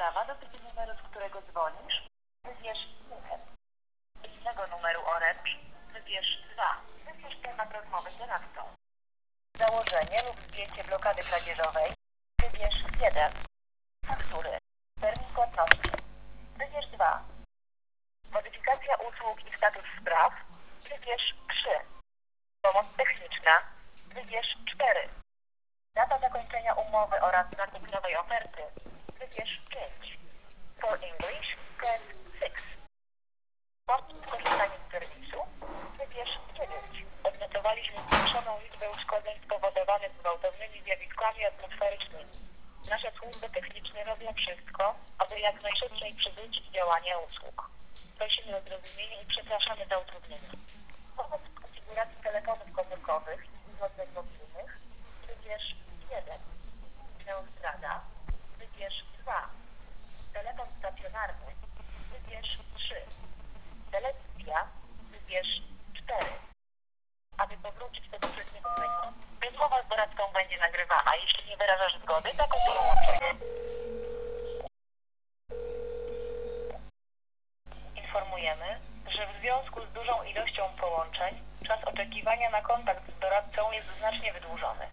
sprawa dotyczy numeru, z którego dzwonisz, wybierz 1. Z innego numeru Orange wybierz 2. Wybierz temat rozmowy z doradcą. Założenie lub zdjęcie blokady kradzieżowej wybierz 1. Faktury. Termin płatności wybierz 2. Modyfikacja usług i status spraw wybierz 3. Pomoc techniczna wybierz 4. Data zakończenia umowy oraz zakup nowej oferty wybierz 5. For English press 6. Koszt skorzystania z serwisu wybierz 9. Odnotowaliśmy zwiększoną liczbę uszkodzeń spowodowanych gwałtownymi zjawiskami atmosferycznymi. Nasze służby techniczne robią wszystko, aby jak najszybciej przywrócić działanie usług. Prosimy o zrozumienie i przepraszamy za utrudnienia. Pomoc w konfiguracji telefonów komórkowych i urządzeń mobilnych wybierz 1. Neostrada wybierz 2. Telefon stacjonarny wybierz 3. Telewizja wybierz 4. Aby powrócić do poprzedniego menu, rozmowa z doradcą będzie nagrywana. Jeśli nie wyrażasz zgody, zakończ połączenie. Informujemy, że w związku z dużą ilością połączeń czas oczekiwania na kontakt z doradcą jest znacznie wydłużony.